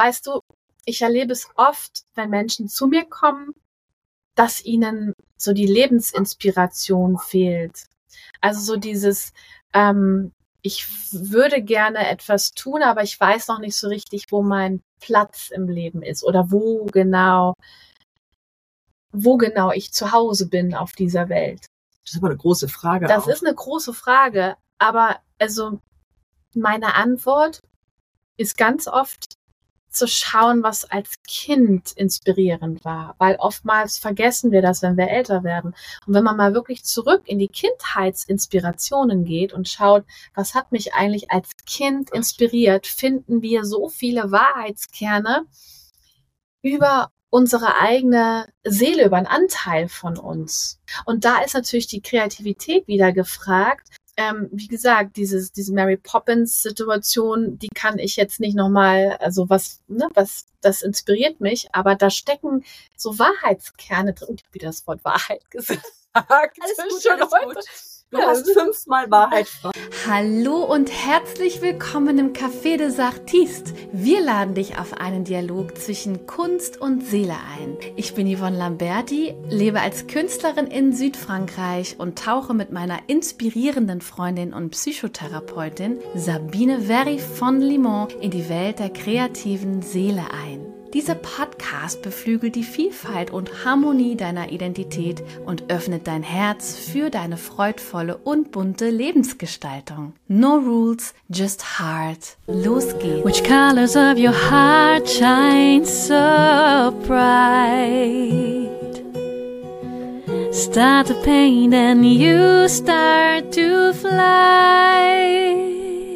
weißt du, ich erlebe es oft, wenn Menschen zu mir kommen, dass ihnen so die Lebensinspiration fehlt. Also so dieses, ich würde gerne etwas tun, aber ich weiß noch nicht so richtig, wo mein Platz im Leben ist oder wo genau ich zu Hause bin auf dieser Welt. Das ist aber eine große Frage. Das ist eine große Frage, aber also meine Antwort ist ganz oft zu schauen, was als Kind inspirierend war, weil oftmals vergessen wir das, wenn wir älter werden. Und wenn man mal wirklich zurück in die Kindheitsinspirationen geht und schaut, was hat mich eigentlich als Kind inspiriert, finden wir so viele Wahrheitskerne über unsere eigene Seele, über einen Anteil von uns. Und da ist natürlich die Kreativität wieder gefragt. Wie gesagt, diese Mary Poppins-Situation, die kann ich jetzt nicht nochmal, also das inspiriert mich, aber da stecken so Wahrheitskerne drin. Ich habe wieder das Wort Wahrheit gesagt. Alles gut. Du hast 5-mal Wahrheit. Hallo und herzlich willkommen im Café des Artistes. Wir laden dich auf einen Dialog zwischen Kunst und Seele ein. Ich bin Yvonne Lamberti, lebe als Künstlerin in Südfrankreich und tauche mit meiner inspirierenden Freundin und Psychotherapeutin Sabine Very von Limon in die Welt der kreativen Seele ein. Dieser Podcast beflügelt die Vielfalt und Harmonie deiner Identität und öffnet dein Herz für deine freudvolle und bunte Lebensgestaltung. No rules, just heart. Los geht's. Which colors of your heart shine so bright? Start to paint and you start to fly.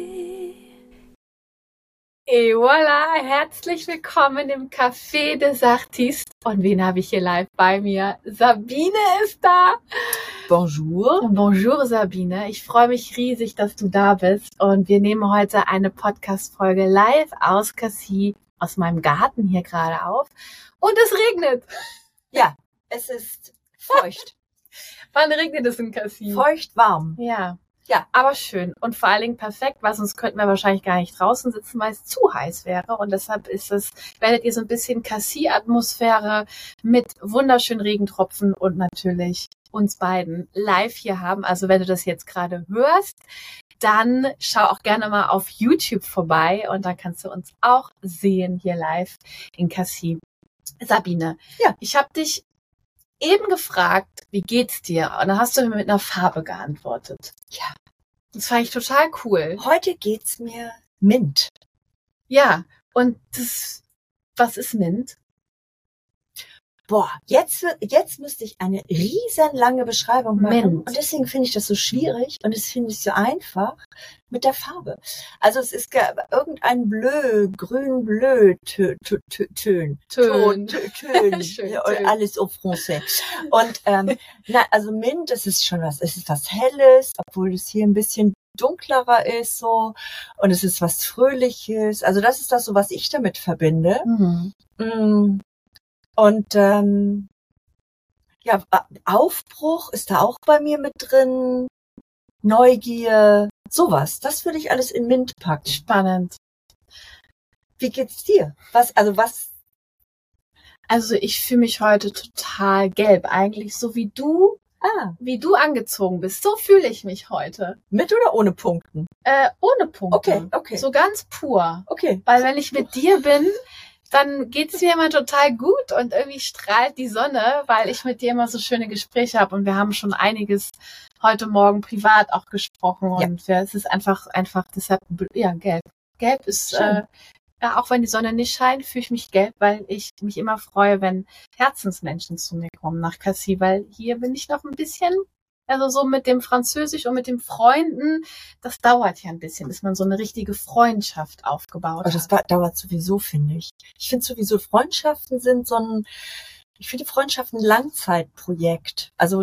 Et voilà, herzlich willkommen im Café des Artistes. Und wen habe ich hier live bei mir? Sabine ist da. Bonjour. Bonjour Sabine, ich freue mich riesig, dass du da bist. Und wir nehmen heute eine Podcast-Folge live aus Cassis, aus meinem Garten hier gerade auf. Und es regnet. Ja, es ist feucht. Wann regnet es in Cassis? Feucht warm. Ja. Ja, aber schön und vor allen Dingen perfekt, weil sonst könnten wir wahrscheinlich gar nicht draußen sitzen, weil es zu heiß wäre. Und deshalb werdet ihr so ein bisschen Cassis-Atmosphäre mit wunderschönen Regentropfen und natürlich uns beiden live hier haben. Also wenn du das jetzt gerade hörst, dann schau auch gerne mal auf YouTube vorbei und dann kannst du uns auch sehen hier live in Cassis. Sabine, ja, ich habe dich eben gefragt, wie geht's dir? Und dann hast du mir mit einer Farbe geantwortet. Ja. Das fand ich total cool. Heute geht's mir Mint. Ja, und was ist Mint? Boah, jetzt müsste ich eine riesenlange Beschreibung machen. Mint. Und deswegen finde ich das so schwierig und das finde ich so einfach mit der Farbe. Also es ist irgendein grün-bleu Tön. Alles au français. Und also Mint, das ist schon was, es ist was Helles, obwohl es hier ein bisschen dunklerer ist so und es ist was Fröhliches. Also das ist das so, was ich damit verbinde. Mhm. Und ja, Aufbruch ist da auch bei mir mit drin, Neugier, sowas. Das würde ich alles in Mint packen. Spannend. Wie geht's dir? Also ich fühle mich heute total gelb, eigentlich so wie du angezogen bist. So fühle ich mich heute. Mit oder ohne Punkten? Ohne Punkte. Okay. So ganz pur. Okay. Weil wenn ich mit dir bin, dann geht's mir immer total gut und irgendwie strahlt die Sonne, weil ich mit dir immer so schöne Gespräche habe und wir haben schon einiges heute Morgen privat auch gesprochen und es ist einfach deshalb, ja, gelb. Gelb ist, auch wenn die Sonne nicht scheint, fühle ich mich gelb, weil ich mich immer freue, wenn Herzensmenschen zu mir kommen nach Cassis, weil hier bin ich noch ein bisschen, also so mit dem Französisch und mit den Freunden, das dauert ja ein bisschen, bis man so eine richtige Freundschaft aufgebaut hat. Das dauert sowieso, finde ich. Ich finde sowieso, Freundschaften sind ich finde Freundschaften ein Langzeitprojekt. Also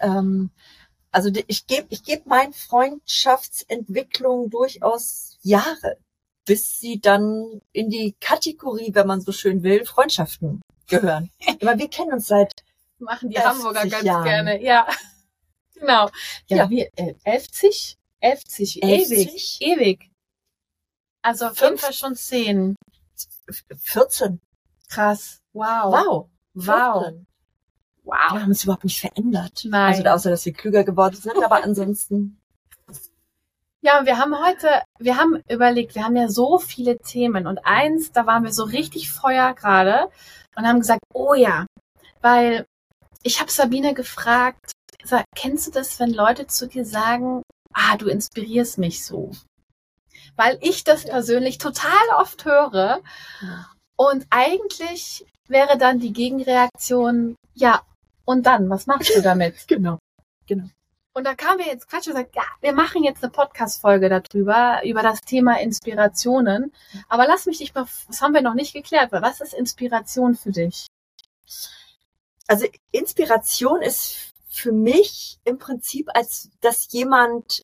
ich gebe meinen Freundschaftsentwicklung durchaus Jahre, bis sie dann in die Kategorie, wenn man so schön will, Freundschaften gehören. Aber wir kennen uns seit machen die Hamburger ganz Jahren. gerne, ja. Genau. Ja, wie 11, ewig. Also auf jeden Fall schon 10. 14. Krass. Wow. Wow. Wow. 14. Wow. Wir haben uns überhaupt nicht verändert. Nein. Also außer, dass wir klüger geworden sind, aber ansonsten. Ja, wir haben überlegt, wir haben ja so viele Themen und eins, da waren wir so richtig Feuer gerade und haben gesagt, oh ja, weil ich habe Sabine gefragt, kennst du das, wenn Leute zu dir sagen, du inspirierst mich so? Weil ich das persönlich total oft höre und eigentlich wäre dann die Gegenreaktion, ja, und dann, was machst du damit? Genau. Und da kamen wir jetzt Quatsch und gesagt, ja, wir machen jetzt eine Podcast-Folge darüber, über das Thema Inspirationen. Aber lass mich dich mal, das haben wir noch nicht geklärt, was ist Inspiration für dich? Also Inspiration ist für mich im Prinzip, als dass jemand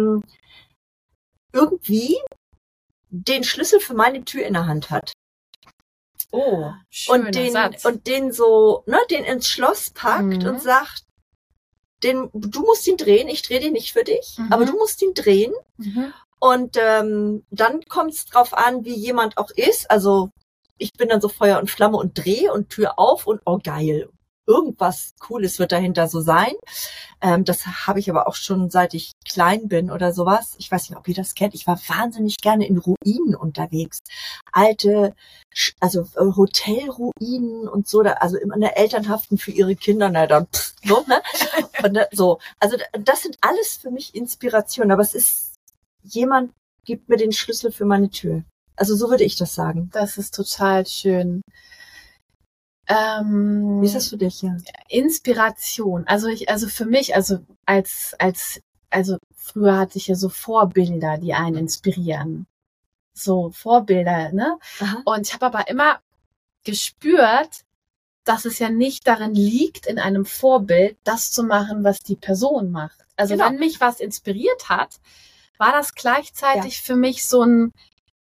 irgendwie den Schlüssel für meine Tür in der Hand hat. Oh, schöner Satz. Und den so, den ins Schloss packt und sagt, du musst ihn drehen, ich drehe den nicht für dich, aber du musst ihn drehen. Und dann kommt es drauf an, wie jemand auch ist. Also ich bin dann so Feuer und Flamme und drehe und Tür auf und oh geil, irgendwas Cooles wird dahinter so sein. Das habe ich aber auch schon seit ich klein bin oder sowas. Ich weiß nicht, ob ihr das kennt. Ich war wahnsinnig gerne in Ruinen unterwegs. Alte, also Hotelruinen und so. Also immer eine Elternhaften für ihre Kinder. Na dann, so, ne? Und so. Also das sind alles für mich Inspirationen. Aber es ist, jemand gibt mir den Schlüssel für meine Tür. Also so würde ich das sagen. Das ist total schön. Wie ist das für dich, ja? Inspiration. Also für mich, also früher hatte ich ja so Vorbilder, die einen inspirieren. So Vorbilder, ne? Aha. Und ich habe aber immer gespürt, dass es ja nicht darin liegt, in einem Vorbild das zu machen, was die Person macht. Also Genau. wenn mich was inspiriert hat, war das gleichzeitig für mich eine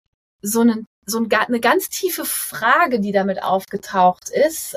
ganz tiefe Frage, die damit aufgetaucht ist.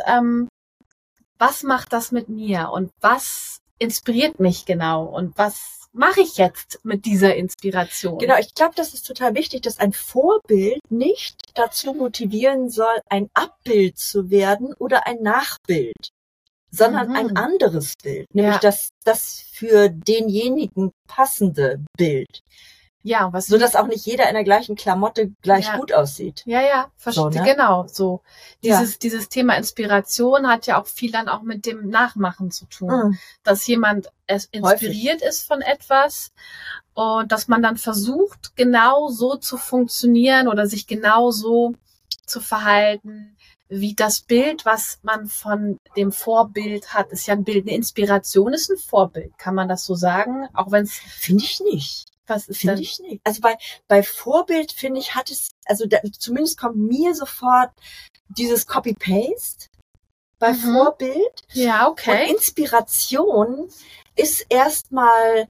Was macht das mit mir und was inspiriert mich genau und was mache ich jetzt mit dieser Inspiration? Genau, ich glaube, das ist total wichtig, dass ein Vorbild nicht dazu motivieren soll, ein Abbild zu werden oder ein Nachbild, sondern ein anderes Bild, nämlich das für denjenigen passende Bild. Ja, so dass auch nicht jeder in der gleichen Klamotte gleich gut aussieht. Ja, verstehe, so, ne? Genau, so. Dieses Thema Inspiration hat ja auch viel dann auch mit dem Nachmachen zu tun. Dass jemand inspiriert ist von etwas und dass man dann versucht, genau so zu funktionieren oder sich genau so zu verhalten, wie das Bild, was man von dem Vorbild hat, ist ja ein Bild, eine Inspiration ist ein Vorbild. Kann man das so sagen? Auch wenn es... Finde ich nicht. Was ist Finde ich nicht. Also bei Vorbild, finde ich, hat es, also zumindest kommt mir sofort dieses Copy-Paste bei Vorbild. Ja, okay. Und Inspiration ist erstmal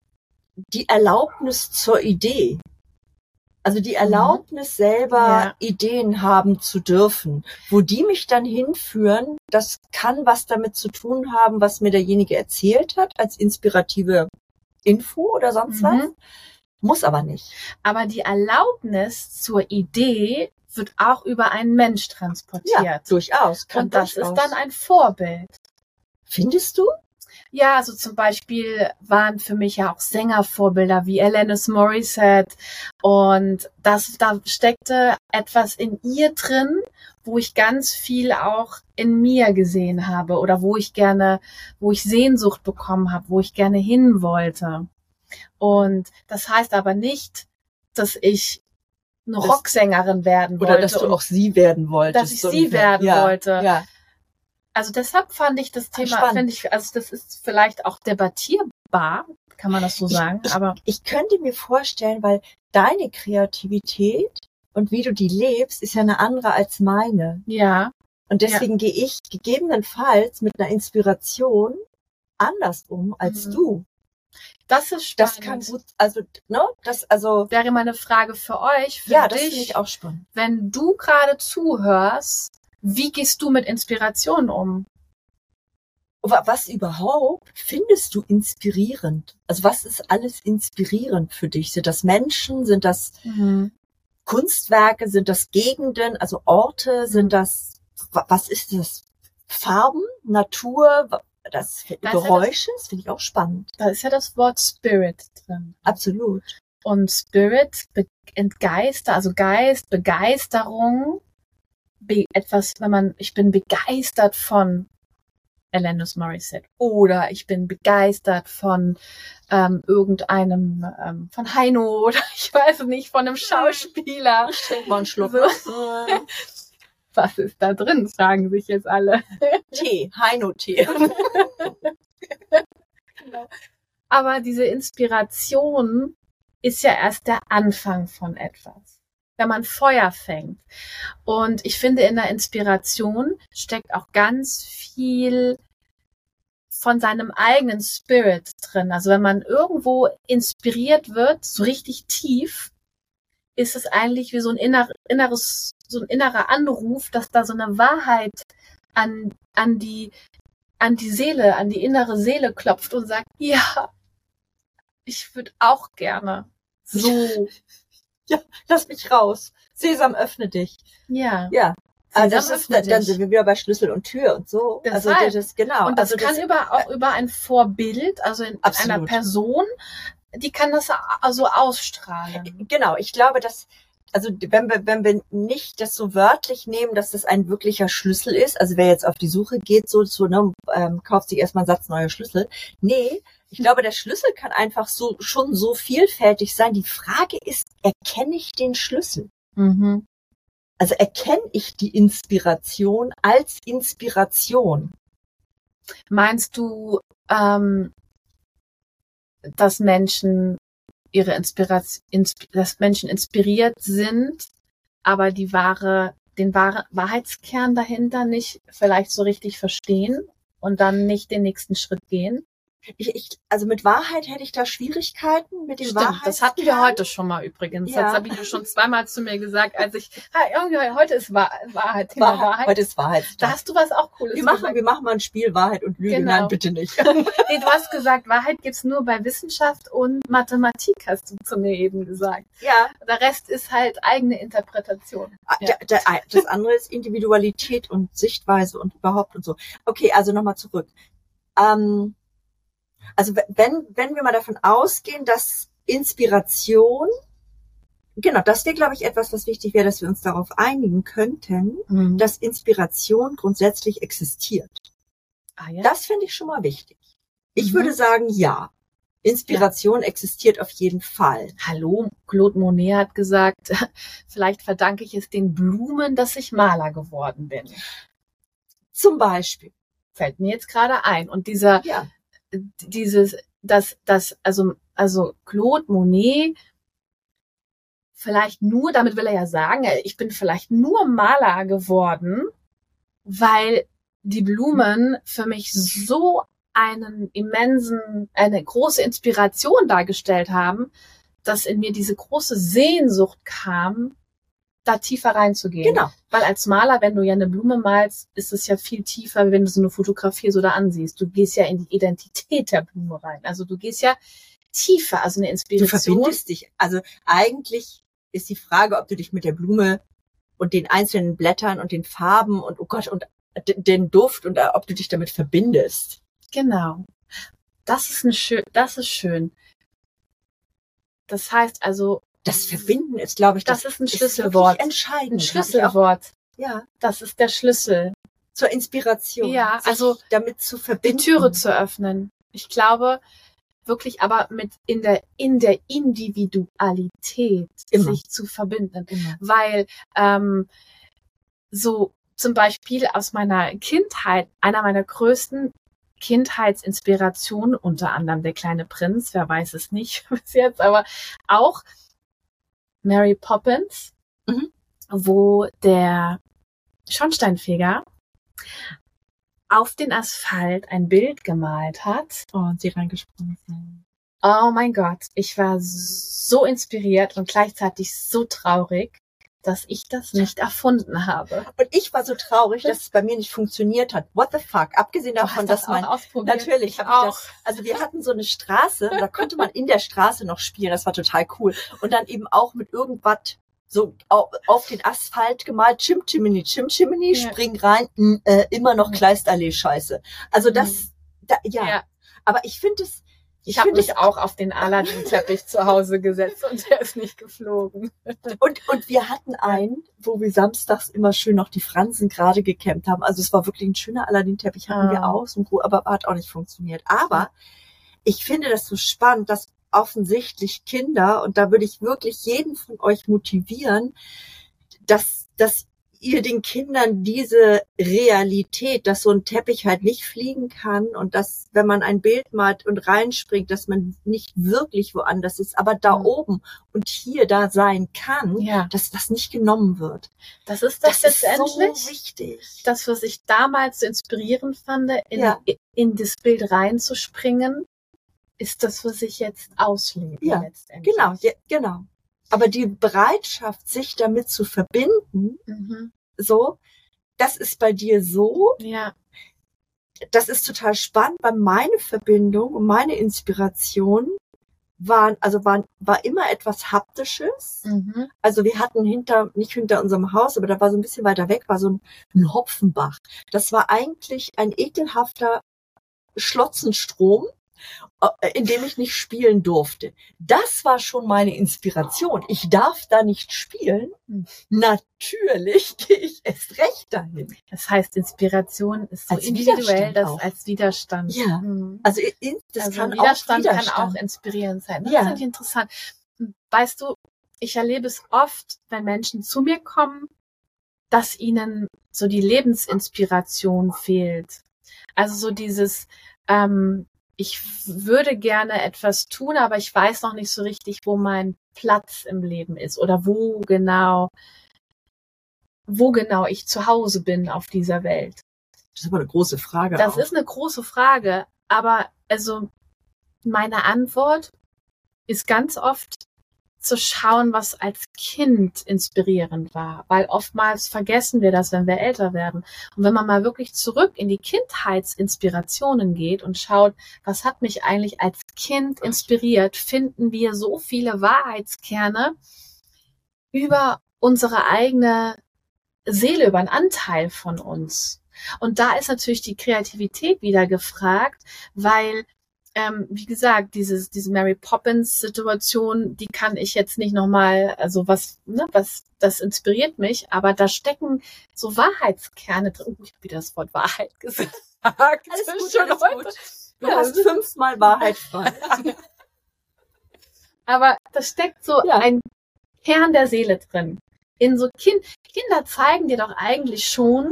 die Erlaubnis zur Idee. Also die Erlaubnis selber Ideen haben zu dürfen. Wo die mich dann hinführen, das kann was damit zu tun haben, was mir derjenige erzählt hat, als inspirative Info oder sonst was. Muss aber nicht. Aber die Erlaubnis zur Idee wird auch über einen Mensch transportiert. Ja, durchaus. Und das ist dann ein Vorbild. Findest du? Ja, also zum Beispiel waren für mich ja auch Sängervorbilder wie Alanis Morissette. Und da steckte etwas in ihr drin, wo ich ganz viel auch in mir gesehen habe oder wo ich Sehnsucht bekommen habe, wo ich gerne hin wollte. Und das heißt aber nicht, dass ich eine Rocksängerin werden wollte. Oder dass du auch sie werden wolltest. Dass ich sie werden wollte. Ja. Also deshalb fand ich das Thema, das ist vielleicht auch debattierbar, kann man das so sagen. Aber ich könnte mir vorstellen, weil deine Kreativität und wie du die lebst, ist ja eine andere als meine. Ja. Und deswegen gehe ich gegebenenfalls mit einer Inspiration anders um als du. Das ist spannend. Das kann gut, also, wäre meine Frage für euch. Für das dich, finde ich auch spannend. Wenn du gerade zuhörst, wie gehst du mit Inspiration um? Was überhaupt findest du inspirierend? Also was ist alles inspirierend für dich? Sind das Menschen? Sind das Kunstwerke, sind das Gegenden, also Orte, sind das, was ist das? Farben, Natur, das Geräusche, das finde ich auch spannend. Da ist ja das Wort Spirit drin. Absolut. Und Spirit, Entgeister, also Geist, Begeisterung, ich bin begeistert von Alanis Morissette oder ich bin begeistert von irgendeinem, von Heino oder ich weiß nicht, von einem Schauspieler. Ich trinke mal einen Schluck. So. Was ist da drin, fragen sich jetzt alle. Tee, Heino-Tee. Genau. Aber diese Inspiration ist ja erst der Anfang von etwas, wenn man Feuer fängt. Und ich finde, in der Inspiration steckt auch ganz viel von seinem eigenen Spirit drin. Also wenn man irgendwo inspiriert wird, so richtig tief, ist es eigentlich wie so ein innerer Anruf, dass da so eine Wahrheit an die Seele, an die innere Seele klopft und sagt, ja, ich würde auch gerne so. Ja, lass mich raus. Sesam, öffne dich. Ja. Ja. Also das ist, dann dich. sind wir wieder bei Schlüssel und Tür und so. Deshalb. Also das ist, genau. Und das also kann auch über ein Vorbild, also in einer Person, die kann das also ausstrahlen. Genau, ich glaube, dass, also wenn wir nicht das so wörtlich nehmen, dass das ein wirklicher Schlüssel ist, also wer jetzt auf die Suche geht, ne, kauft sich erstmal einen Satz neue Schlüssel. Nee, ich glaube, der Schlüssel kann einfach schon so vielfältig sein. Die Frage ist, erkenne ich den Schlüssel? Mhm. Also erkenne ich die Inspiration als Inspiration? Meinst du, dass Menschen inspiriert sind, aber den wahren Wahrheitskern dahinter nicht vielleicht so richtig verstehen und dann nicht den nächsten Schritt gehen? Also mit Wahrheit hätte ich da Schwierigkeiten, mit dem Wahrheitskern. Das hatten wir heute schon mal übrigens. Ja. Das habe ich schon zweimal zu mir gesagt, als heute ist Wahrheit, Thema Wahrheit. Heute ist Wahrheit. Da hast du was auch Cooles gesagt. Wir machen mal ein Spiel Wahrheit und Lüge. Genau. Nein, bitte nicht. Nee, du hast gesagt, Wahrheit gibt's nur bei Wissenschaft und Mathematik, hast du zu mir eben gesagt. Ja. Der Rest ist halt eigene Interpretation. Ja. Das andere ist Individualität und Sichtweise und überhaupt und so. Okay, also nochmal zurück. Also wenn wir mal davon ausgehen, dass Inspiration, genau, das wäre, glaube ich, etwas, was wichtig wäre, dass wir uns darauf einigen könnten, dass Inspiration grundsätzlich existiert. Ah, ja? Das finde ich schon mal wichtig. Ich würde sagen, ja. Inspiration existiert auf jeden Fall. Hallo, Claude Monet hat gesagt, vielleicht verdanke ich es den Blumen, dass ich Maler geworden bin. Zum Beispiel. Fällt mir jetzt gerade ein. Und also Claude Monet vielleicht nur, damit will er ja sagen, ich bin vielleicht nur Maler geworden, weil die Blumen für mich so eine große Inspiration dargestellt haben, dass in mir diese große Sehnsucht kam, da tiefer reinzugehen. Genau. Weil als Maler, wenn du ja eine Blume malst, ist es ja viel tiefer, wenn du so eine Fotografie so da ansiehst. Du gehst ja in die Identität der Blume rein. Also du gehst ja tiefer, also eine Inspiration. Du verbindest dich. Also eigentlich ist die Frage, ob du dich mit der Blume und den einzelnen Blättern und den Farben und, oh Gott, und den Duft und ob du dich damit verbindest. Genau. Das ist schön. Das heißt also, das Verbinden ist, glaube ich, das ist ein Schlüsselwort. Entscheidend. Ein Schlüsselwort. Ja. Das ist der Schlüssel. Zur Inspiration. Ja, also damit zu verbinden. Die Türe zu öffnen. Ich glaube wirklich, aber in der Individualität sich zu verbinden. Immer. Weil so zum Beispiel aus meiner Kindheit, einer meiner größten Kindheitsinspirationen, unter anderem der kleine Prinz, wer weiß es nicht bis jetzt, aber auch Mary Poppins, wo der Schornsteinfeger auf den Asphalt ein Bild gemalt hat. Oh, und sie reingesprungen sind. Oh mein Gott, ich war so inspiriert und gleichzeitig so traurig, dass ich das nicht erfunden habe. Und ich war so traurig, dass es bei mir nicht funktioniert hat. What the fuck? Abgesehen davon, dass man natürlich auch. Also wir hatten so eine Straße, da konnte man in der Straße noch spielen. Das war total cool. Und dann eben auch mit irgendwas so auf den Asphalt gemalt, Chimchimini, Chimchimini, Ja. spring rein, immer noch Mhm. Kleisterallee-Scheiße. Also das, Ja. aber ich finde es, Ich habe mich auch auf den Aladdin-Teppich zu Hause gesetzt und der ist nicht geflogen. und wir hatten einen, wo wir samstags immer schön noch die Fransen gerade gekämmt haben. Also es war wirklich ein schöner Aladdin-Teppich, hatten wir auch, so ein aber hat auch nicht funktioniert. Aber ich finde das so spannend, dass offensichtlich Kinder, und da würde ich wirklich jeden von euch motivieren, dass ihr den Kindern diese Realität, dass so ein Teppich halt nicht fliegen kann und dass, wenn man ein Bild malt und reinspringt, dass man nicht wirklich woanders ist, aber da oben und hier da sein kann, Ja. dass das nicht genommen wird. Das ist das ist letztendlich. so wichtig. Das, was ich damals so inspirierend fand, Ja. in das Bild reinzuspringen, ist das, was ich jetzt auslebe. Ja, letztendlich. Genau, ja, genau. Aber die Bereitschaft, sich damit zu verbinden, Mhm. so, das ist bei dir so, Ja. das ist total spannend, weil meine Verbindung und meine Inspiration war immer etwas Haptisches. Mhm. Also wir hatten nicht hinter unserem Haus, aber da war so ein bisschen weiter weg, war so ein Hopfenbach. Das war eigentlich ein ekelhafter Schlotzenstrom, in dem ich nicht spielen durfte. Das war schon meine Inspiration. Ich darf da nicht spielen. Natürlich gehe ich erst recht dahin. Das heißt, Inspiration ist so Als individuell, Widerstand das auch. als Widerstand. Ja. Mhm. Also das Also kann Widerstand auch kann auch inspirierend sein. Das Ja. finde ich interessant. Weißt du, ich erlebe es oft, wenn Menschen zu mir kommen, dass ihnen so die Lebensinspiration fehlt. Also so dieses, ich würde gerne etwas tun, aber ich weiß noch nicht so richtig, wo mein Platz im Leben ist oder wo genau ich zu Hause bin auf dieser Welt. Das ist aber eine große Frage. Das auch. ist eine große Frage, aber also meine Antwort ist ganz oft zu schauen, was als Kind inspirierend war, weil oftmals vergessen wir das, wenn wir älter werden. Und wenn man mal wirklich zurück in die Kindheitsinspirationen geht und schaut, was hat mich eigentlich als Kind inspiriert, finden wir so viele Wahrheitskerne über unsere eigene Seele, über einen Anteil von uns. Und da ist natürlich die Kreativität wieder gefragt, weil wie gesagt, diese Mary Poppins Situation, die kann ich jetzt nicht nochmal, also was, das inspiriert mich, aber da stecken so Wahrheitskerne drin. Ich habe wieder das Wort Wahrheit gesagt. Alles gut, alles gut. Du hast 5-mal Wahrheit frei. Aber da steckt so ein Kern der Seele drin. In so Kinder zeigen dir doch eigentlich schon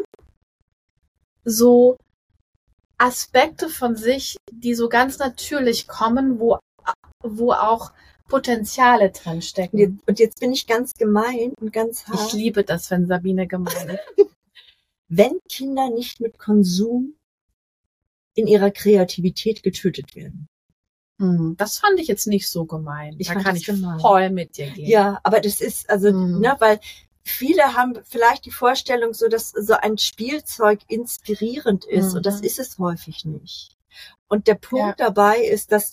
so Aspekte von sich, die so ganz natürlich kommen, wo auch Potenziale drin stecken. Und jetzt bin ich ganz gemein und ganz hart. Ich liebe das, wenn Sabine gemein ist. Wenn Kinder nicht mit Konsum in ihrer Kreativität getötet werden. Das fand ich jetzt nicht so gemein. Da kann ich voll mit dir gehen. Ja, aber das ist, also, weil viele haben vielleicht die Vorstellung so, dass so ein Spielzeug inspirierend ist und das ist es häufig nicht. Und der Punkt dabei ist, dass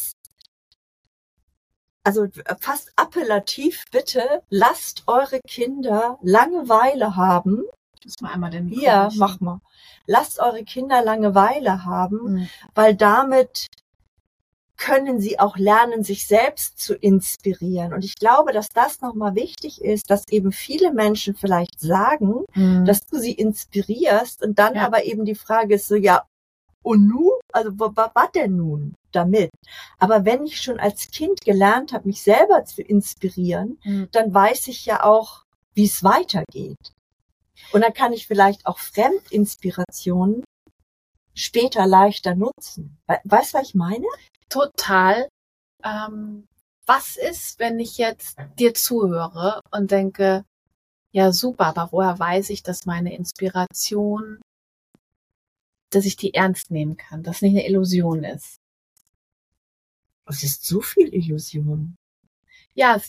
also fast appellativ bitte, lasst eure Kinder Langeweile haben. Ich muss mal einmal den Mikro Ja, richten. mach mal. Lasst eure Kinder Langeweile haben, weil damit können sie auch lernen, sich selbst zu inspirieren. Und ich glaube, dass das nochmal wichtig ist, dass eben viele Menschen vielleicht sagen, dass du sie inspirierst und dann aber eben die Frage ist so, ja, und nun? Also was denn nun damit? Aber wenn ich schon als Kind gelernt habe, mich selber zu inspirieren, dann weiß ich ja auch, wie es weitergeht. Und dann kann ich vielleicht auch Fremdinspirationen später leichter nutzen. Weißt du, was ich meine? Total. Was ist, wenn ich jetzt dir zuhöre und denke, ja super, aber woher weiß ich, dass meine Inspiration, dass ich die ernst nehmen kann, dass nicht eine Illusion ist? Es ist so viel Illusion. Ja, es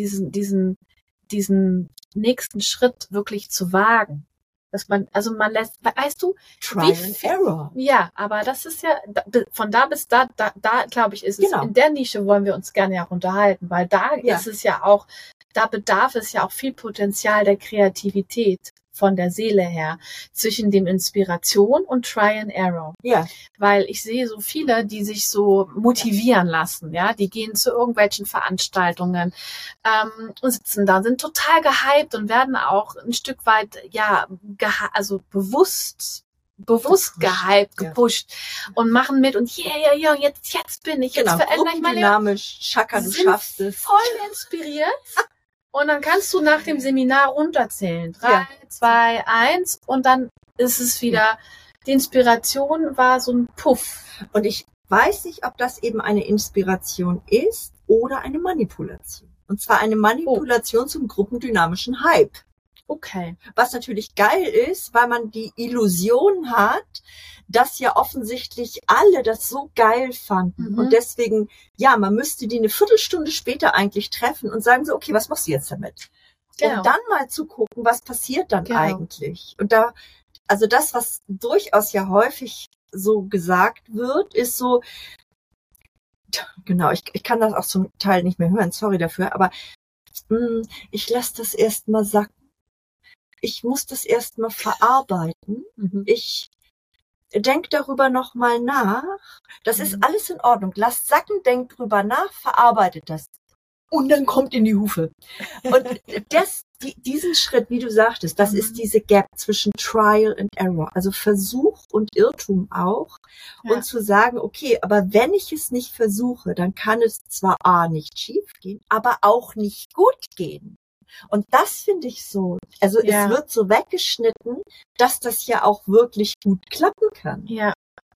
diesen nächsten Schritt wirklich zu wagen. Dass man lässt, weißt du, Trial and Error. Ja, aber das ist ja, von da bis da glaube ich, ist es, in der Nische wollen wir uns gerne ja auch unterhalten, weil da ist es ja auch da bedarf es ja auch viel Potenzial der Kreativität von der Seele her zwischen dem Inspiration und Try and Error. Ja. Weil ich sehe so viele, die sich so motivieren lassen, ja, die gehen zu irgendwelchen Veranstaltungen und sitzen da, sind total gehypt und werden auch ein Stück weit, ja, bewusst gehypt, gepusht und machen mit und yeah, jetzt bin ich, jetzt verändere ich mein Leben. Dynamisch, Chaka, du schaffst es. Voll inspiriert. Und dann kannst du nach dem Seminar runterzählen. 3, 2, 1 und dann ist es wieder, die Inspiration war so ein Puff. Und ich weiß nicht, ob das eben eine Inspiration ist oder eine Manipulation. Und zwar eine Manipulation zum gruppendynamischen Hype. Okay. Was natürlich geil ist, weil man die Illusion hat, dass ja offensichtlich alle das so geil fanden. Und deswegen, ja, man müsste die eine Viertelstunde später eigentlich treffen und sagen so, okay, was machst du jetzt damit? Genau. Und dann mal zu gucken, was passiert dann eigentlich. Und da, also das, was durchaus ja häufig so gesagt wird, ist so, genau, ich kann das auch zum Teil nicht mehr hören, sorry dafür, aber ich lasse das erstmal sacken. Ich muss das erstmal verarbeiten. Ich denk darüber nochmal nach. Das ist alles in Ordnung. Lasst sacken, denkt drüber nach, verarbeitet das. Und dann kommt in die Hufe. Und diesen Schritt, wie du sagtest, das ist diese Gap zwischen Trial and Error. Also Versuch und Irrtum auch. Ja. Und zu sagen, okay, aber wenn ich es nicht versuche, dann kann es zwar nicht schief gehen, aber auch nicht gut gehen. Und das finde ich so, also es wird so weggeschnitten, dass das ja auch wirklich gut klappen kann. Ja.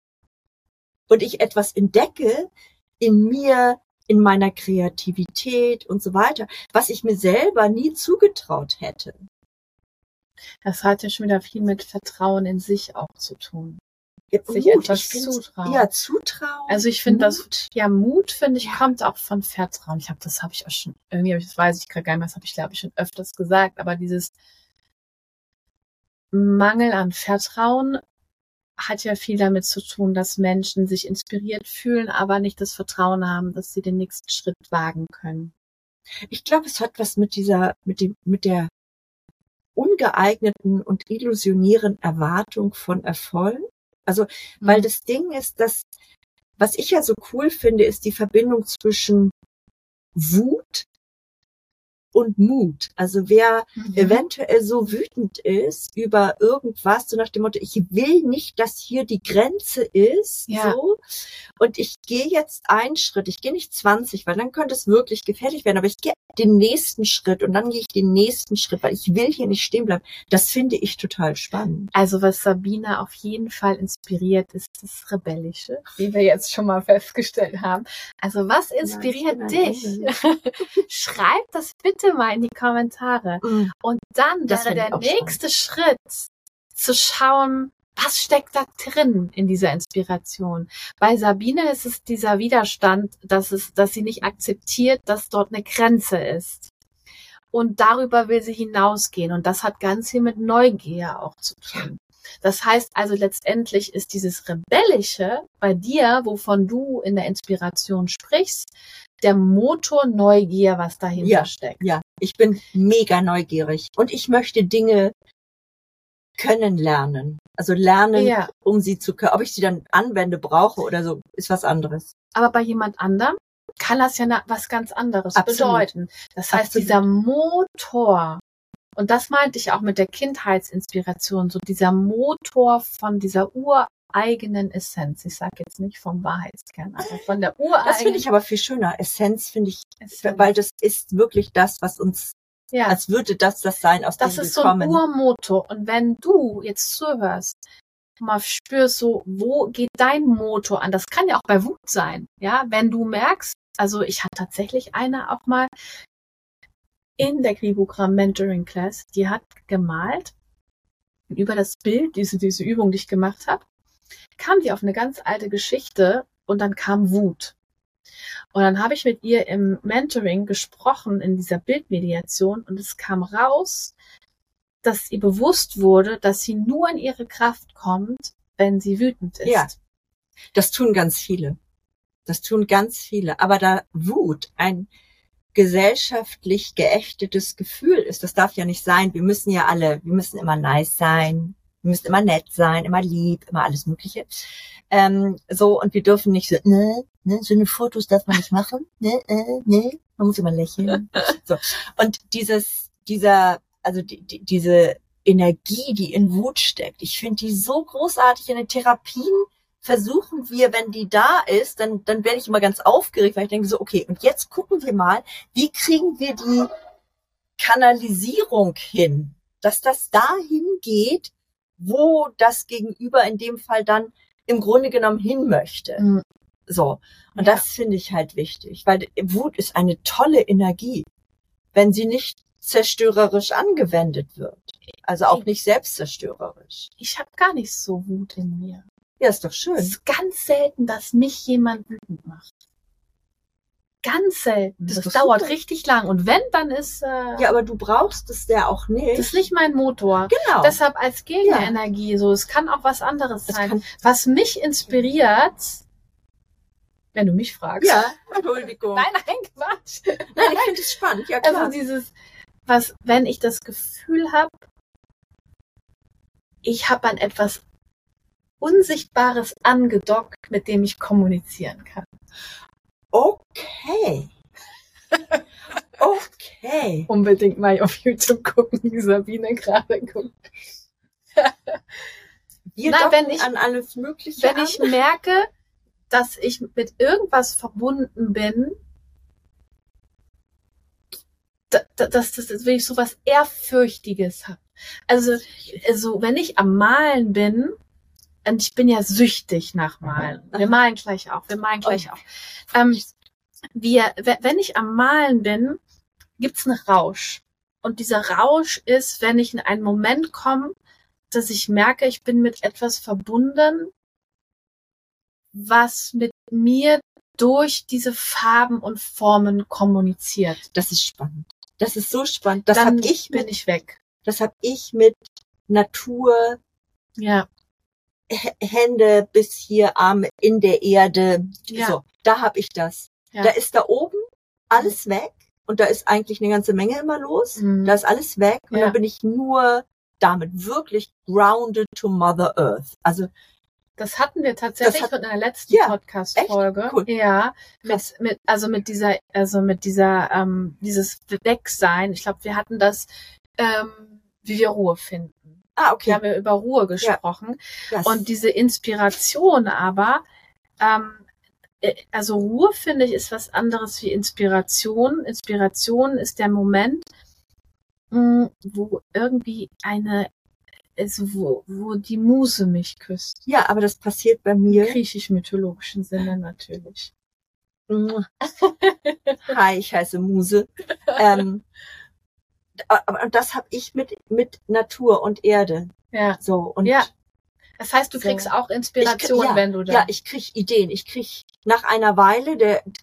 Und ich etwas entdecke in mir, in meiner Kreativität und so weiter, was ich mir selber nie zugetraut hätte. Das hat ja schon wieder viel mit Vertrauen in sich auch zu tun. Sich Mut, etwas zutrauen. Ja, zutrauen. Also ich finde Mut finde ich, kommt auch von Vertrauen. Das weiß ich gerade gar nicht mehr, das habe ich glaube ich schon öfters gesagt, aber dieses Mangel an Vertrauen hat ja viel damit zu tun, dass Menschen sich inspiriert fühlen, aber nicht das Vertrauen haben, dass sie den nächsten Schritt wagen können. Ich glaube, es hat was mit der ungeeigneten und illusionären Erwartung von Erfolg. Also, weil das Ding ist, was ich ja so cool finde, ist die Verbindung zwischen Wut und Mut. Also wer eventuell so wütend ist über irgendwas, so nach dem Motto, ich will nicht, dass hier die Grenze ist, so, und ich gehe jetzt einen Schritt, ich gehe nicht 20, weil dann könnte es wirklich gefährlich werden, aber ich gehe den nächsten Schritt und dann gehe ich den nächsten Schritt, weil ich will hier nicht stehen bleiben. Das finde ich total spannend. Also was Sabine auf jeden Fall inspiriert, ist das Rebellische, wie wir jetzt schon mal festgestellt haben. Also was inspiriert dich? Schreib das bitte mal in die Kommentare. Und dann wäre der nächste Schritt zu schauen, was steckt da drin in dieser Inspiration? Bei Sabine ist es dieser Widerstand, dass sie nicht akzeptiert, dass dort eine Grenze ist. Und darüber will sie hinausgehen. Und das hat ganz viel mit Neugier auch zu tun. Das heißt also letztendlich ist dieses Rebellische bei dir, wovon du in der Inspiration sprichst, der Motor Neugier, was dahinter steckt. Ja, ich bin mega neugierig und ich möchte Dinge können lernen. Also lernen, um sie zu können. Ob ich sie dann anwende, brauche oder so, ist was anderes. Aber bei jemand anderem kann das ja was ganz anderes bedeuten. Das heißt, dieser Motor, und das meinte ich auch mit der Kindheitsinspiration, so dieser Motor von dieser ureigenen Essenz. Ich sage jetzt nicht vom Wahrheitskern, aber von der ureigenen. Das finde ich aber viel schöner. Essenz finde ich, weil das ist wirklich das, was uns, als würde das sein, aus dem wir kommen. Das ist so ein Urmotor. Und wenn du jetzt zuhörst, mal spürst so, wo geht dein Motor an? Das kann ja auch bei Wut sein. Ja, wenn du merkst, also ich hatte tatsächlich eine auch mal in der Kribogramm Mentoring Class, die hat gemalt über das Bild, diese Übung, die ich gemacht habe, kam die auf eine ganz alte Geschichte und dann kam Wut. Und dann habe ich mit ihr im Mentoring gesprochen, in dieser Bildmediation, und es kam raus, dass ihr bewusst wurde, dass sie nur in ihre Kraft kommt, wenn sie wütend ist. Ja, das tun ganz viele. Aber da Wut gesellschaftlich geächtetes Gefühl ist. Das darf ja nicht sein. Wir müssen immer nice sein, wir müssen immer nett sein, immer lieb, immer alles Mögliche. So, und wir dürfen nicht so, schöne Fotos darf man nicht machen, man muss immer lächeln. So. Und diese Energie, die in Wut steckt, ich finde die so großartig. In den Therapien versuchen wir, wenn die da ist, dann werde ich immer ganz aufgeregt, weil ich denke so, okay, und jetzt gucken wir mal, wie kriegen wir die Kanalisierung hin, dass das dahin geht, wo das Gegenüber in dem Fall dann im Grunde genommen hin möchte. Mhm. So. Und das finde ich halt wichtig, weil Wut ist eine tolle Energie, wenn sie nicht zerstörerisch angewendet wird. Also auch nicht selbstzerstörerisch. Ich habe gar nicht so Wut in mir. Ja, ist doch schön. Es ist ganz selten, dass mich jemand wütend macht. Ganz selten. Das dauert richtig lang. Und wenn, dann ist... ja, aber du brauchst es ja auch nicht. Das ist nicht mein Motor. Genau. Deshalb als Gegenenergie. So, es kann auch was anderes sein. Was mich inspiriert, wenn du mich fragst. Ja, Entschuldigung. Nein, Quatsch. Nein, ich finde es spannend. Ja, klar. Also wenn ich das Gefühl habe, ich habe an etwas Unsichtbares angedockt, mit dem ich kommunizieren kann. Okay. Okay. Unbedingt mal auf YouTube gucken, wie Sabine gerade guckt. Wenn ich an alles Mögliche Wenn ich merke, dass ich mit irgendwas verbunden bin, dass ich so was Ehrfürchtiges habe. Also wenn ich am Malen bin, und ich bin ja süchtig nach Malen. Wir malen gleich auch. Wenn ich am Malen bin, gibt's einen Rausch. Und dieser Rausch ist, wenn ich in einen Moment komme, dass ich merke, ich bin mit etwas verbunden, was mit mir durch diese Farben und Formen kommuniziert. Das ist spannend. Das ist so spannend. Das habe ich weg. Das habe ich mit Natur. Ja. Hände bis hier Arme in der Erde. Ja. So, da habe ich das. Ja. Da ist da oben alles weg und da ist eigentlich eine ganze Menge immer los. Da ist alles weg und dann bin ich nur damit wirklich grounded to Mother Earth. Also das hatten wir tatsächlich in der letzten Podcast-Folge. Cool. Ja, dieses Wegsein. Ich glaube, wir hatten das, wie wir Ruhe finden. Ah, okay. Wir haben ja über Ruhe gesprochen. Ja. Und diese Inspiration aber, also Ruhe, finde ich, ist was anderes wie Inspiration. Inspiration ist der Moment, wo irgendwie wo die Muse mich küsst. Ja, aber das passiert bei mir. Im griechisch-mythologischen Sinne natürlich. Hi, ich heiße Muse. Und das habe ich mit Natur und Erde. Ja. So, und das heißt, du kriegst auch Inspiration, wenn du da... Ja, ich krieg Ideen. Ich krieg nach einer Weile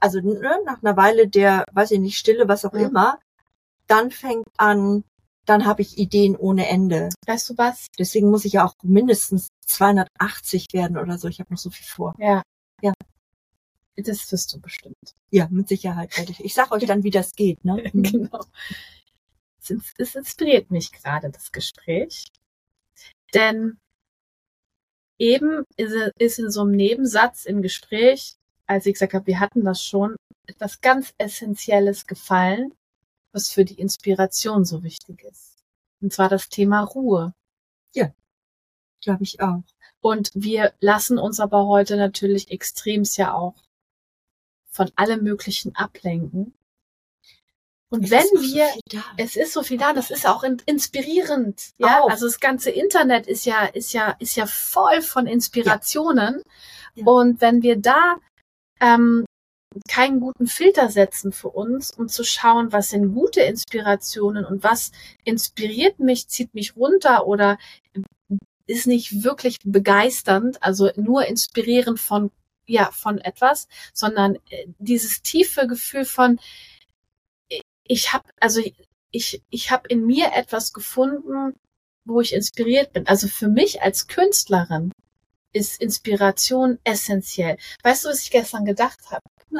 der, weiß ich nicht, Stille, was auch immer, dann dann habe ich Ideen ohne Ende. Weißt du was? Deswegen muss ich ja auch mindestens 280 werden oder so. Ich habe noch so viel vor. Ja. Ja. Das wirst du bestimmt. Ja, mit Sicherheit werde ich. Ich sag euch dann, wie das geht, ne? Genau. Es inspiriert mich gerade, das Gespräch. Denn eben ist in so einem Nebensatz im Gespräch, als ich gesagt habe, wir hatten das schon, etwas ganz Essentielles gefallen, was für die Inspiration so wichtig ist. Und zwar das Thema Ruhe. Ja, glaube ich auch. Und wir lassen uns aber heute natürlich extremst ja auch von allem Möglichen ablenken. Und es ist so viel da, das ist auch inspirierend, ja. Also das ganze Internet ist ja voll von Inspirationen. Ja. Und wenn wir da keinen guten Filter setzen für uns, um zu schauen, was sind gute Inspirationen und was inspiriert mich, zieht mich runter oder ist nicht wirklich begeisternd, also nur inspirierend von etwas, sondern dieses tiefe Gefühl von ich habe in mir etwas gefunden, wo ich inspiriert bin. Also für mich als Künstlerin ist Inspiration essentiell. Weißt du, was ich gestern gedacht habe? Na?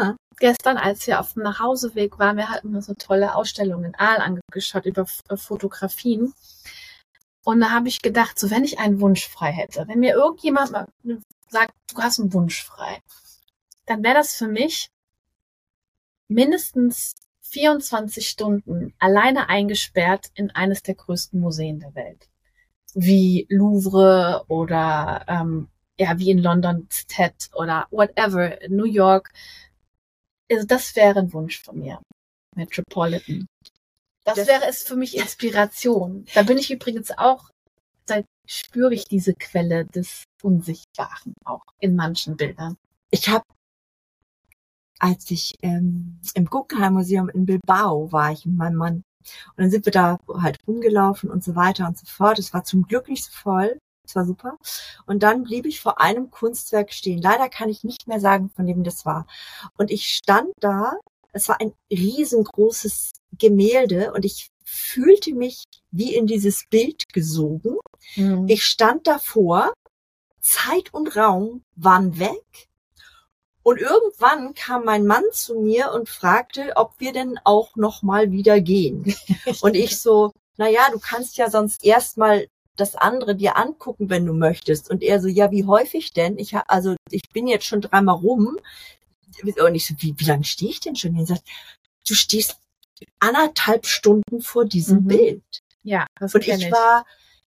gestern, als wir auf dem Nachhauseweg waren, wir hatten uns eine tolle Ausstellung in Aal angeschaut über Fotografien. Und da habe ich gedacht, so wenn ich einen Wunsch frei hätte, wenn mir irgendjemand mal sagt, du hast einen Wunsch frei, dann wäre das für mich mindestens 24 Stunden alleine eingesperrt in eines der größten Museen der Welt. Wie Louvre oder wie in London Tate oder whatever, in New York. Also das wäre ein Wunsch von mir. Metropolitan. Das wäre es für mich Inspiration. Da bin ich übrigens auch, da spüre ich diese Quelle des Unsichtbaren auch in manchen Bildern. Ich habe, als ich im Guggenheim Museum in Bilbao war, ich mit meinem Mann, und dann sind wir da halt rumgelaufen und so weiter und so fort. Es war zum Glück nicht so voll. Es war super. Und dann blieb ich vor einem Kunstwerk stehen. Leider kann ich nicht mehr sagen, von wem das war. Und ich stand da. Es war ein riesengroßes Gemälde und ich fühlte mich wie in dieses Bild gesogen. Mhm. Ich stand davor, Zeit und Raum waren weg. Und irgendwann kam mein Mann zu mir und fragte, ob wir denn auch noch mal wieder gehen. Und ich so, naja, du kannst ja sonst erstmal das andere dir angucken, wenn du möchtest. Und er so, ja, wie häufig denn? Ich bin jetzt schon 3-mal rum. Und ich so, wie lange stehe ich denn schon hier? Und sagt, du stehst 1,5 Stunden vor diesem Bild. Ja, das und ich war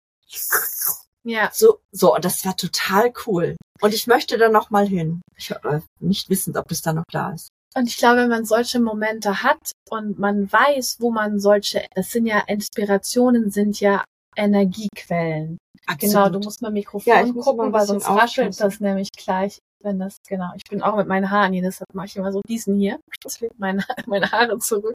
so, und das war total cool. Und ich möchte da noch mal hin. Ich nicht wissend, ob das da noch da ist. Und ich glaube, wenn man solche Momente hat und man weiß, wo man Inspirationen sind ja Energiequellen. Absolut. Genau, du musst mal Mikrofon gucken, weil sonst raschelt das nämlich gleich. Ich bin auch mit meinen Haaren hier, deshalb mache ich immer so diesen hier, meine Haare zurück.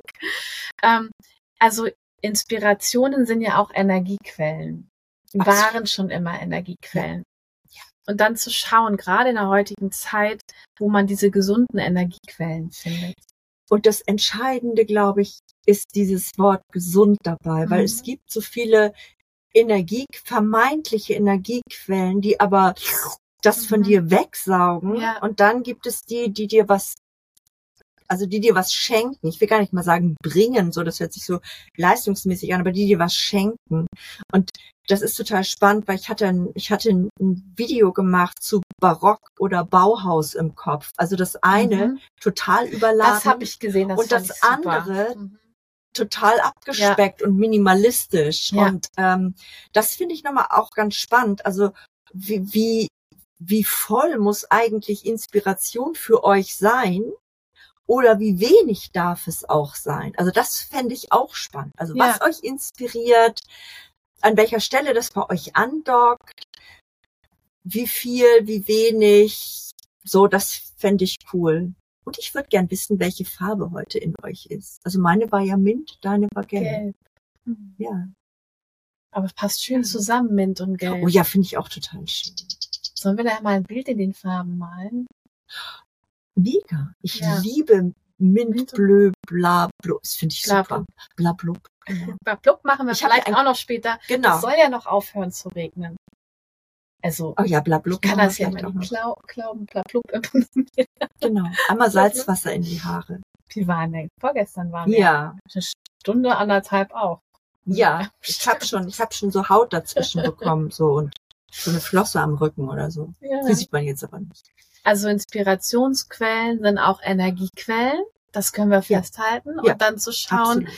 Also Inspirationen sind ja auch Energiequellen, waren schon immer Energiequellen. Ja. Und dann zu schauen, gerade in der heutigen Zeit, wo man diese gesunden Energiequellen findet. Und das Entscheidende, glaube ich, ist dieses Wort gesund dabei, weil es gibt so viele vermeintliche Energiequellen, die aber das von dir wegsaugen. Ja. Und dann gibt es die dir was schenken. Ich will gar nicht mal sagen bringen, so, das hört sich so leistungsmäßig an, aber die dir was schenken. Und das ist total spannend, weil ich hatte ein Video gemacht zu Barock oder Bauhaus im Kopf. Also das eine total überladen. Das habe ich gesehen. Und das andere total abgespeckt und minimalistisch. Ja. Und das finde ich nochmal auch ganz spannend. Also wie voll muss eigentlich Inspiration für euch sein? Oder wie wenig darf es auch sein? Also das fände ich auch spannend. Also was euch inspiriert, an welcher Stelle das bei euch andockt, wie viel, wie wenig, so, das fände ich cool. Und ich würde gern wissen, welche Farbe heute in euch ist. Also meine war ja Mint, deine war Gelb. Ja. Aber es passt schön zusammen, Mint und Gelb. Oh ja, finde ich auch total schön. Sollen wir da mal ein Bild in den Farben malen? Mega. Ich liebe Mint, Bleu, bla, bla. Das finde ich super. Bla, blub. Bla, blub machen wir vielleicht auch noch später. Genau. Es soll ja noch aufhören zu regnen. Also, bla, blub. Ich kann das ja mal glauben, bla, blub. Genau. Einmal Salzwasser in die Haare. Die waren vorgestern waren wir. Ja. Eine Stunde, 1,5 auch. Ja. Ich hab schon so Haut dazwischen bekommen, so, und so eine Flosse am Rücken oder so. Ja. Die sieht man jetzt aber nicht. Also Inspirationsquellen sind auch Energiequellen. Das können wir festhalten. Ja. Und dann zu schauen,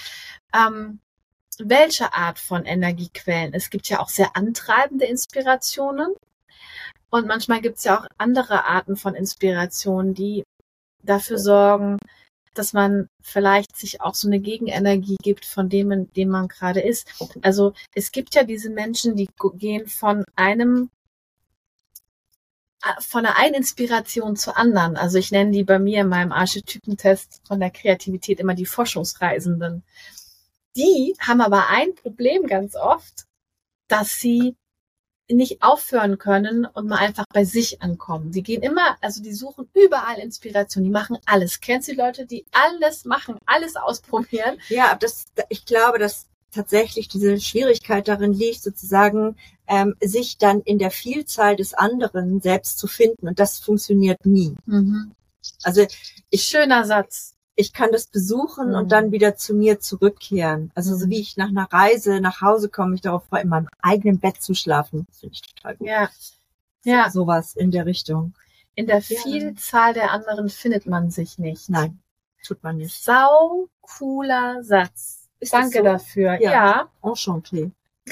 welche Art von Energiequellen. Es gibt ja auch sehr antreibende Inspirationen. Und manchmal gibt es ja auch andere Arten von Inspirationen, die dafür sorgen, dass man vielleicht sich auch so eine Gegenenergie gibt von dem, in dem man gerade ist. Also es gibt ja diese Menschen, die gehen von einer einen Inspiration zur anderen. Also ich nenne die bei mir in meinem Archetypentest von der Kreativität immer die Forschungsreisenden. Die haben aber ein Problem ganz oft, dass sie nicht aufhören können und mal einfach bei sich ankommen. Sie gehen immer, also die suchen überall Inspiration, die machen alles. Kennst du die Leute, die alles machen, alles ausprobieren? Ja, ich glaube, dass tatsächlich diese Schwierigkeit darin liegt, sozusagen sich dann in der Vielzahl des anderen selbst zu finden, und das funktioniert nie. Also Schöner Satz. ich kann das besuchen und dann wieder zu mir zurückkehren. Also so wie ich nach einer Reise nach Hause komme, mich darauf freue, in meinem eigenen Bett zu schlafen. Das finde ich total gut. Ja. Ja. Sowas in der Richtung. In der Vielzahl der anderen findet man sich nicht. Nein, tut man nicht. Sau cooler Satz. Ist das Danke so? dafür. Ja. Enchanté.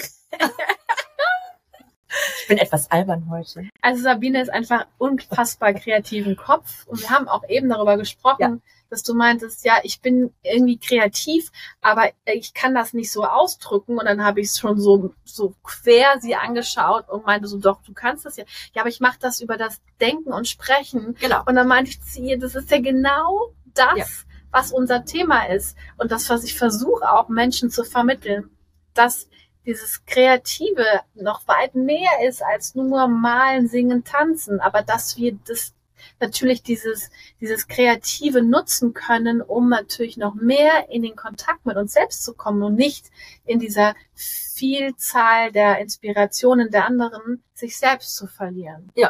Ich bin etwas albern heute. Also Sabine ist einfach unfassbar kreativ im Kopf. Und wir haben auch eben darüber gesprochen, dass du meintest, ja, ich bin irgendwie kreativ, aber ich kann das nicht so ausdrücken. Und dann habe ich es schon so quer sie angeschaut und meinte so, doch, du kannst das ja. Ja, aber ich mache das über das Denken und Sprechen. Genau. Und dann meinte ich zu ihr, das ist ja genau das, was unser Thema ist. Und das, was ich versuche auch Menschen zu vermitteln, dass dieses Kreative noch weit mehr ist als nur malen, singen, tanzen, aber dass wir das natürlich dieses Kreative nutzen können, um natürlich noch mehr in den Kontakt mit uns selbst zu kommen und nicht in dieser Vielzahl der Inspirationen der anderen sich selbst zu verlieren. Ja.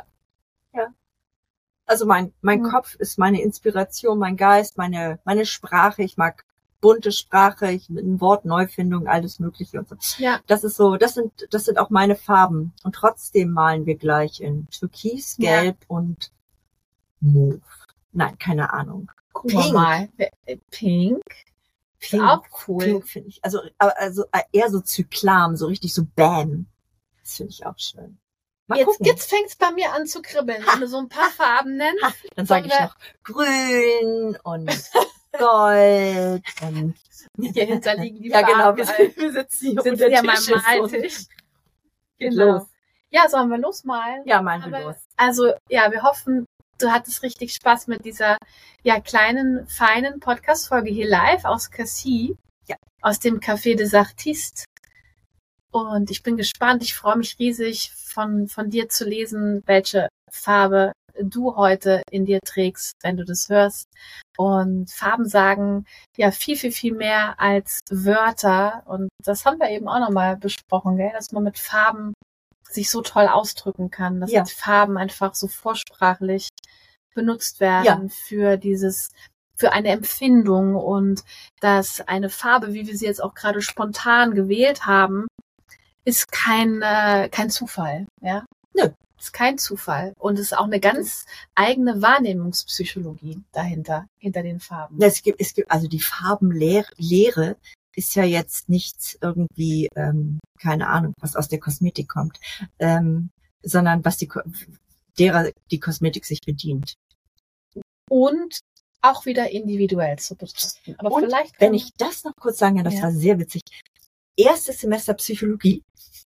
Also mein Kopf ist meine Inspiration, mein Geist, meine Sprache. Ich mag bunte Sprache, mit einem Wort Neufindung, alles Mögliche und so. Ja. Das ist so, das sind auch meine Farben. Und trotzdem malen wir gleich in Türkis, Gelb und Mauve. Nein, keine Ahnung. Gucken wir mal. Pink. Ist auch cool. Pink finde ich. Also eher so Zyklam, so richtig so Bam. Das finde ich auch schön. Mal gucken. Jetzt fängt's bei mir an zu kribbeln, wenn du so ein paar Farben nennst. Dann sage ich noch Grün und Gold und hierhinter liegen die Farben. Genau, wir sitzen hier sind ja mal Maltisch. Los. Ja, sollen wir losmalen? Ja, malen wir los. Also, ja, wir hoffen, du hattest richtig Spaß mit dieser kleinen, feinen Podcast-Folge hier live aus Cassis, aus dem Café des Artistes. Und ich bin gespannt, ich freue mich riesig von dir zu lesen, welche Farbe du heute in dir trägst, wenn du das hörst. Und Farben sagen ja viel, viel, viel mehr als Wörter. Und das haben wir eben auch nochmal besprochen, gell? Dass man mit Farben sich so toll ausdrücken kann, dass die Farben einfach so vorsprachlich benutzt werden für eine Empfindung und dass eine Farbe, wie wir sie jetzt auch gerade spontan gewählt haben, ist kein Zufall, ja? Nö. Ist kein Zufall. Und es ist auch eine ganz eigene Wahrnehmungspsychologie dahinter, hinter den Farben. Es gibt, also die Farbenlehre ist ja jetzt nichts irgendwie, keine Ahnung, was aus der Kosmetik kommt, sondern was derer die Kosmetik sich bedient. Und auch wieder individuell zu betrachten. Aber und vielleicht, wenn ich das noch kurz sagen kann, das war sehr witzig. Erstes Semester Psychologie.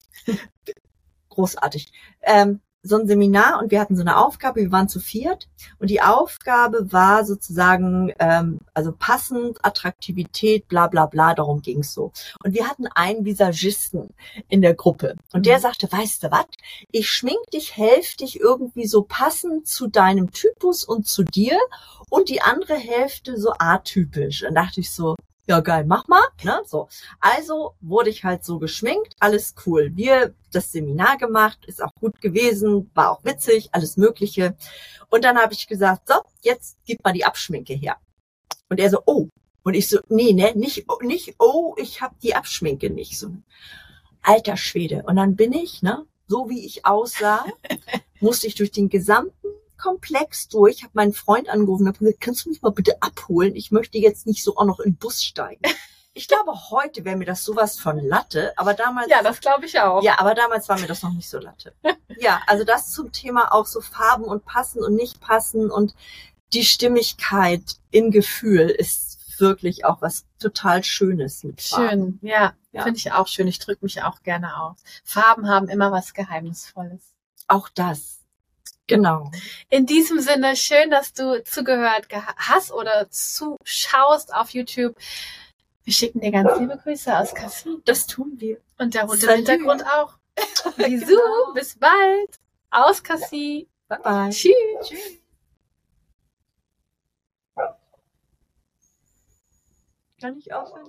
Großartig. So ein Seminar und wir hatten so eine Aufgabe, wir waren zu 4 und die Aufgabe war sozusagen, also passend, Attraktivität, bla bla bla, darum ging's so. Und wir hatten einen Visagisten in der Gruppe und der sagte, weißt du was, ich schmink dich, helf dich irgendwie so passend zu deinem Typus und zu dir und die andere Hälfte so atypisch. Und dachte ich so, ja geil, mach mal, ne, so. Also wurde ich halt so geschminkt, alles cool. Wir das Seminar gemacht, ist auch gut gewesen, war auch witzig, alles Mögliche. Und dann habe ich gesagt, so, jetzt gib mal die Abschminke her. Und er so, oh. Und ich so, nee, nicht, oh, ich hab die Abschminke nicht. So, alter Schwede. Und dann bin ich, ne, so wie ich aussah, musste ich durch den gesamten Komplex durch, habe meinen Freund angerufen und habe gesagt, kannst du mich mal bitte abholen? Ich möchte jetzt nicht so auch noch in den Bus steigen. Ich glaube, heute wäre mir das sowas von Latte, aber damals... Ja, das glaube ich auch. Ja, aber damals war mir das noch nicht so Latte. Ja, also das zum Thema auch so Farben und passen und nicht passen und die Stimmigkeit im Gefühl ist wirklich auch was total Schönes mit Farben. Schön, ja. Finde ich auch schön. Ich drücke mich auch gerne aus. Farben haben immer was Geheimnisvolles. Auch das. Genau. In diesem Sinne, schön, dass du zugehört hast oder zuschaust auf YouTube. Wir schicken dir ganz liebe Grüße aus Cassis. Das tun wir. Und der Hund im Hintergrund auch. Bisous, genau. Bis bald. Aus Cassis. Bye bye. Tschüss. Tschüss. Kann ich aufhören?